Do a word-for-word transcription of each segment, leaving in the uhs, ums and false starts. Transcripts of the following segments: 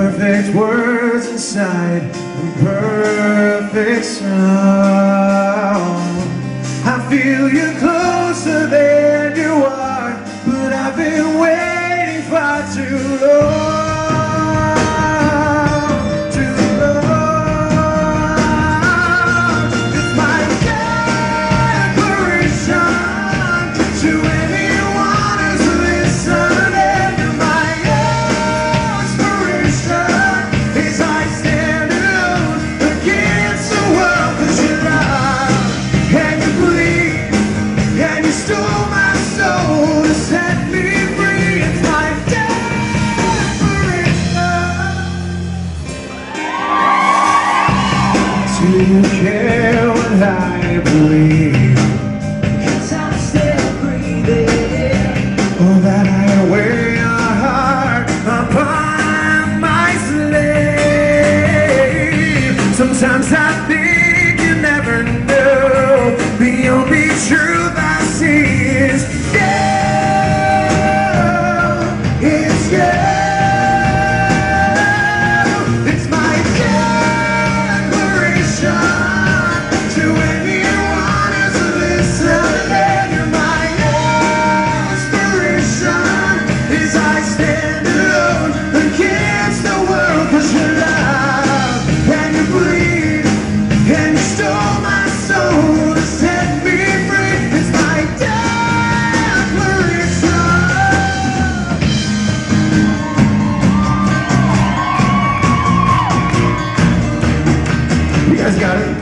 perfect words inside and perfect sound. I feel you closer than you are, but I've been waiting far too long. You care what I believe, 'cause I'm still breathing. Oh, that I wear your heart upon my sleeve. Sometimes I think you never know. The only truth I see is you. It's you. You guys got it?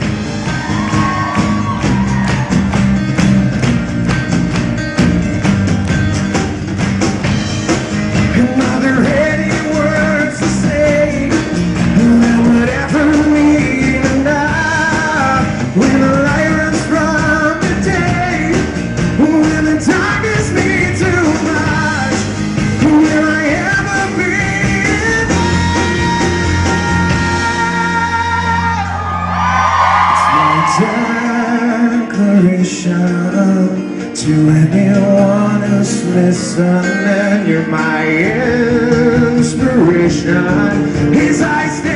And are there any words to say that would ever mean enough when the light runs from the day, when the darkness means too much, will I ever be? Declaration to anyone who's listening, you're my inspiration. His eyes.